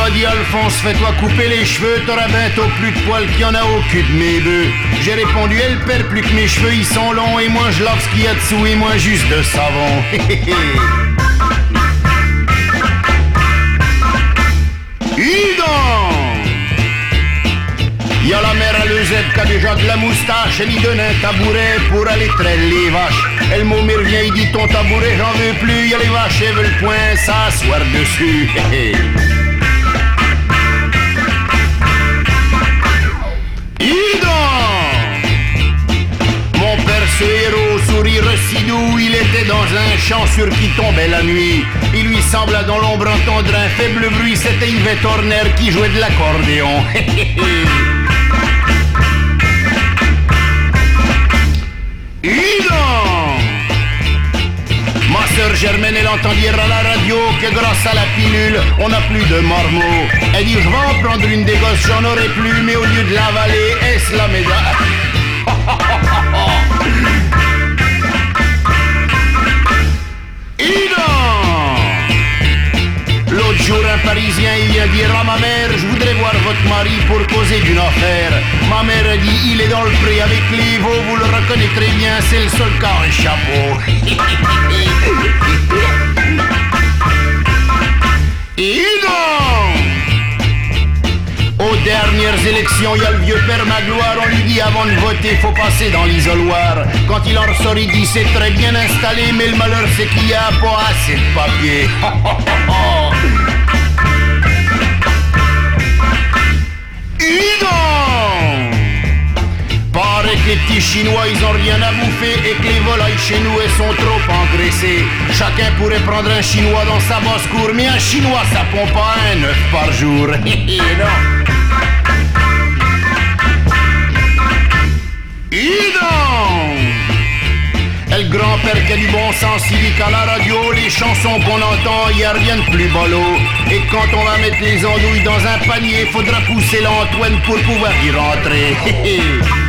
m'a dit Alphonse, fais-toi couper les cheveux, t'auras bientôt plus de poils qu'il y en a au cul de mes bœufs. J'ai répondu, elle perd plus que mes cheveux, ils sont longs et moins je lave ce qu'il y a dessous et moins juste de savon. Il y a la mère à l'Eusèbe qui a déjà de la moustache, elle lui donne un tabouret pour aller traire les vaches. Elle me revient, il dit ton tabouret j'en veux plus, il y a les vaches, elles veulent point s'asseoir dessus. Mon père ce héros, sourire si doux, il était dans un champ sur qui tombait la nuit. Il lui sembla dans l'ombre entendre un faible bruit, c'était Yvette Horner qui jouait de l'accordéon. Ma sœur Germaine, elle entend dire à la radio que grâce à la pilule, on n'a plus de marmots. Elle dit, je vais en prendre une des gosses, j'en aurai plus, mais au lieu de l'avaler, est-ce la médaille? L'autre jour, un Parisien, il vient dire à ma mère, je voudrais voir votre mari pour causer d'une affaire. Ma mère a dit, il est dans le pré avec les veaux, vous le reconnaîtrez bien, c'est le seul qui a un chapeau. Et non! Aux dernières élections, il y a le vieux père Magloire, on lui dit avant de voter, faut passer dans l'isoloir. Quand il en ressort, il dit c'est très bien installé, mais le malheur c'est qu'il n'y a pas assez de papier. Paraît que les petits Chinois, ils ont rien à bouffer et que les volailles chez nous, elles sont trop engraissées. Chacun pourrait prendre un Chinois dans sa basse-cour, mais un Chinois, ça pompe pas un œuf par jour. Non. Le grand-père qui a du bon sens civique à la radio, les chansons qu'on entend, y a rien de plus bolo. Et quand on va mettre les andouilles dans un panier, faudra pousser l'Antoine pour pouvoir y rentrer.